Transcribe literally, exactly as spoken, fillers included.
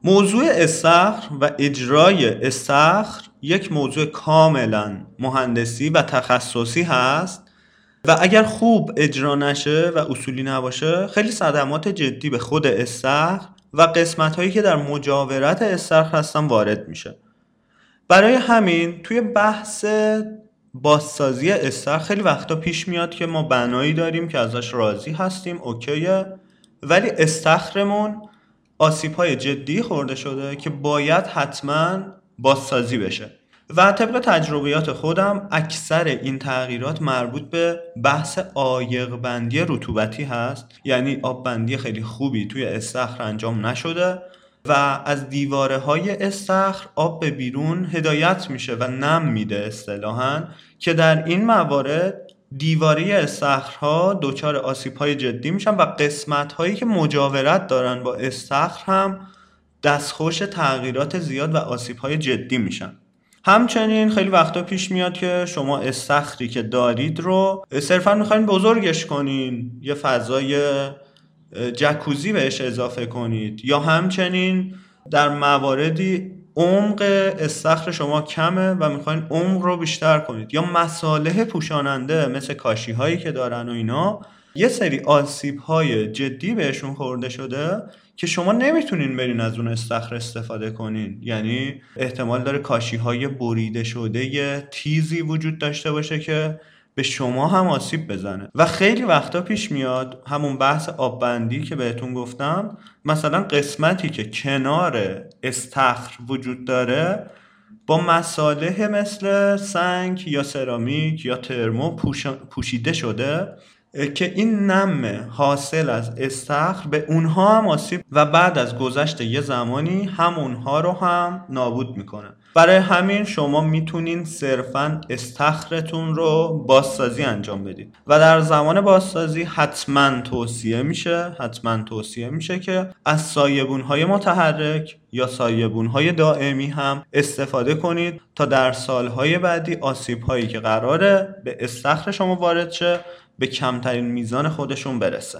موضوع استخر و اجرای استخر یک موضوع کاملا مهندسی و تخصصی هست و اگر خوب اجرا نشه و اصولی نباشه خیلی صدمات جدی به خود استخر و قسمت هایی که در مجاورت استخر هستن وارد میشه. برای همین توی بحث بازسازی استخر خیلی وقتا پیش میاد که ما بنایی داریم که ازش راضی هستیم، اوکیه، ولی استخرمون آسیب‌های جدی خورده شده که باید حتما بازسازی بشه و طبق تجربیات خودم اکثر این تغییرات مربوط به بحث عایق بندی رطوبتی هست، یعنی آب بندی خیلی خوبی توی استخر انجام نشده و از دیواره های استخر آب به بیرون هدایت میشه و نم میده اصطلاحاً، که در این موارد دیواره استخرها دچار آسیب‌های جدی میشن و قسمت‌هایی که مجاورت دارن با استخر هم دستخوش تغییرات زیاد و آسیب‌های جدی میشن. همچنین خیلی وقتا پیش میاد که شما استخری که دارید رو صرفاً میخواین بزرگش کنین، یه فضای جکوزی بهش اضافه کنید، یا همچنین در مواردی عمق استخر شما کمه و میخواین عمق رو بیشتر کنید، یا مصالح پوشاننده مثل کاشی هایی که دارن و اینا یه سری آسیب های جدی بهشون خورده شده که شما نمیتونین برین از اون استخر استفاده کنین. یعنی احتمال داره کاشی های بریده شده یه تیزی وجود داشته باشه که به شما هم آسیب بزنه و خیلی وقتا پیش میاد همون بحث آب بندی که بهتون گفتم، مثلا قسمتی که کنار استخر وجود داره با مصالح مثل سنگ یا سرامیک یا ترمو پوش... پوشیده شده که این نم حاصل از استخر به اونها هم آسیب و بعد از گذشت یه زمانی هم اونها رو هم نابود میکنه. برای همین شما میتونین صرفاً استخرتون رو بازسازی انجام بدید و در زمان بازسازی حتما توصیه میشه حتما توصیه میشه که از سایبون‌های متحرک یا سایبون‌های دائمی هم استفاده کنید تا در سالهای بعدی آسیب‌هایی که قراره به استخر شما وارد شه به کمترین میزان خودشون برسه.